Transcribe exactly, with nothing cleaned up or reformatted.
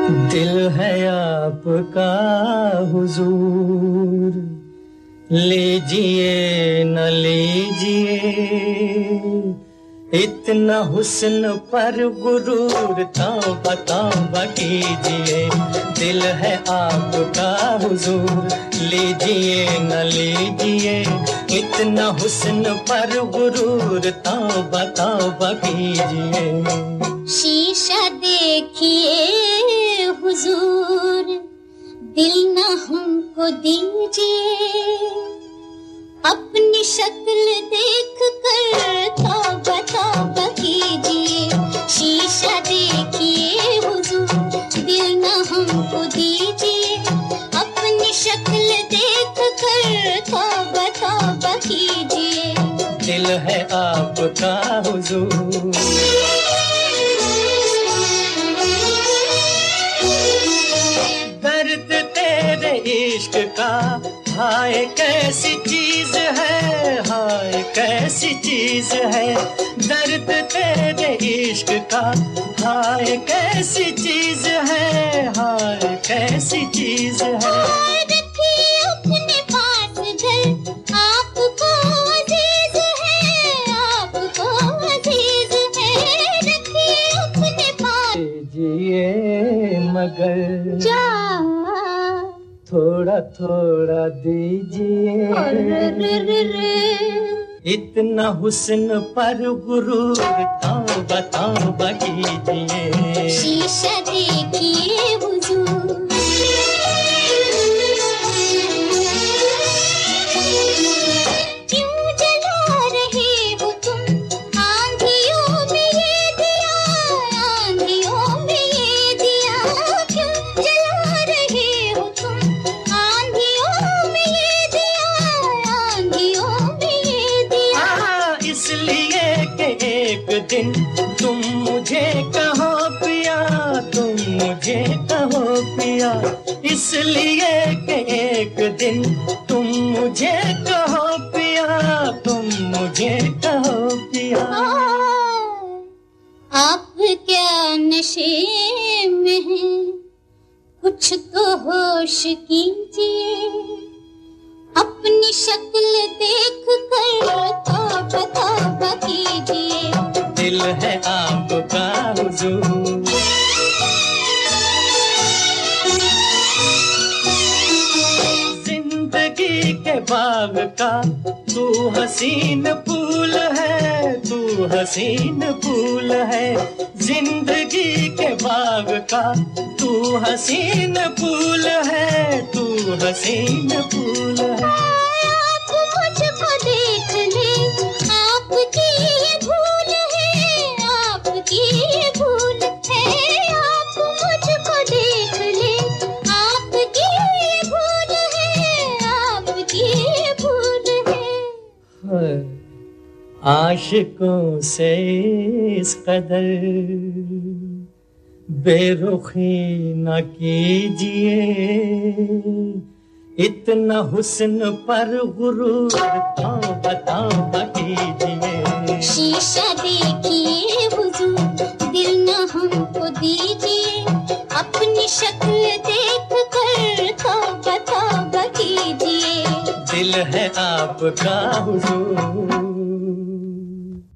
दिल है आपका हुजूर, लीजिए न लीजिए, इतना हुस्न पर गुरूर, तौबा तौबा कीजिए। दिल है आपका हुजूर, लीजिए न लीजिए, इतना हुस्न पर गुरूर, तौबा तौबा कीजिए। शीशा देखिए हुजूर, दिल न हमको दीजिए, अपनी शक्ल देख कर तौबा तौबा कीजिए। शीशा देखिए हुजूर, दिल न हमको दीजिए, अपनी शक्ल देख कर तौबा तौबा कीजिए। दिल है आपका हुजूर, दर्द तेरे इश्क का, हाय कैसी चीज है, हाय कैसी चीज है। दर्द तेरे इश्क का, हाय कैसी चीज है, हाय कैसी चीज है। रखिए अपने पास घर, आपको अजीज है, आपको अजीज है। रखिए अपने पास, जिए मगर जा थोड़ा थोड़ा दीजिए, इतना हुस्न पर गुरूर, तौबा तौबा कीजिए। शीशा देखिए हुजूर, क्यों जला रहे हो तुम आंधियों में ये दिया, आंधियों में ये दिया। क्यों जला रहे हो तुम आंधियों में ये दिया, आंधियों में ये दिया। हाँ, इसलिए कि एक दिन तुम मुझे कहो पिया, तुम मुझे कहो पिया। इसलिए कि एक दिन तुम मुझे कहो पिया, तुम मुझे कहो पिया। आप क्या नशे में हैं, कुछ तो होश कीजिए, अपनी शक्ल देख कर तौबा तौबा कीजिए। दिल है आपका हुजूर, जिंदगी के बाग का तू हसीन फूल है, तू हसीन फूल है। जिंदगी के बाग का तू हसीन फूल है, तू हसीन फूल है। आप मुझको देख ले, आपकी ये भूल है, आपकी ये भूल है। आप मुझको देख ले, आपकी ये भूल है, आपकी ये भूल है। आशिकों से इस कदर बेरुखी न कीजिए, इतना हुस्न पर गुरूर, तौबा तौबा कीजिए। शीशा देखिए हुजूर, दिल न हमको दीजिए, अपनी शक्ल देख कर तौबा तौबा कीजिए। दिल है आपका हुजूर,